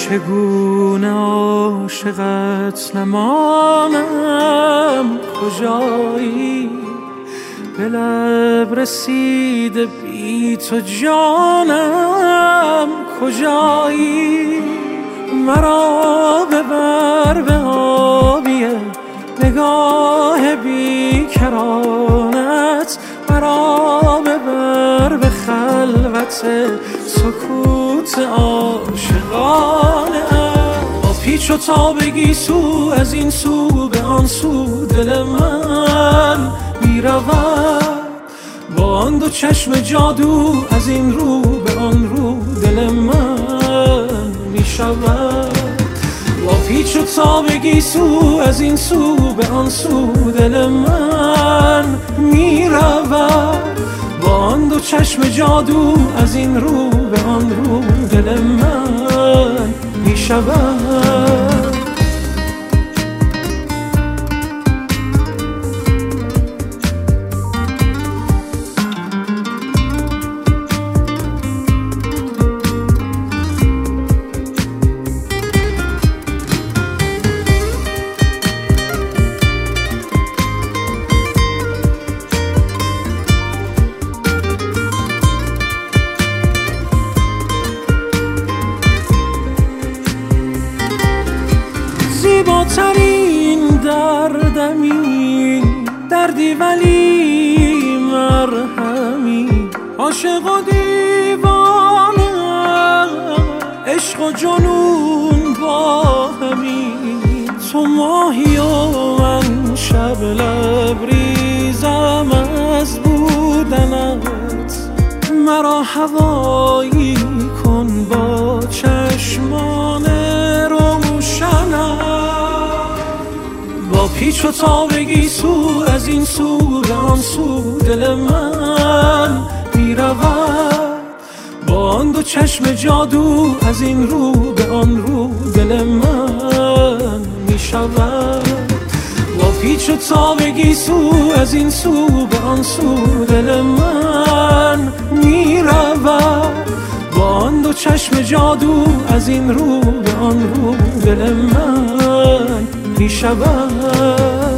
چگونه عاشقت نمانم، کجایی به لب رسیده بی تو جانم، کجایی مرا ببر به آبی نگاه بیکرانت، مرا ببر به خلوت سکوت عاشقانه، با پیچ و تابگی سو از این سو به آن سو دل من میرود، با آن دو چشم جادو از این رو به آن رو دل من میشود، با پیچ و تابگی سو از این سو به آن سو دل من میرود، با آن دو چشم جادو از این رو به آن رو دل من میشود. زیباترین دردمی دردی ولی مرهمی، عاشق و دیوانه عشق و جنون با همی، تو ماهی و من شب لبریزم از بودنت، مرا هوایی کن با چشمان با پیچ و تابگی سو از این سو به آن سو دل من میرود، با آن دو چشم جادو از این رو به آن رو دل من میشود، با پیچ و تابگی سو از این سو به آن سو دل من میرود، با آن دو چشم جادو از این رو به آن رو دل من میشود.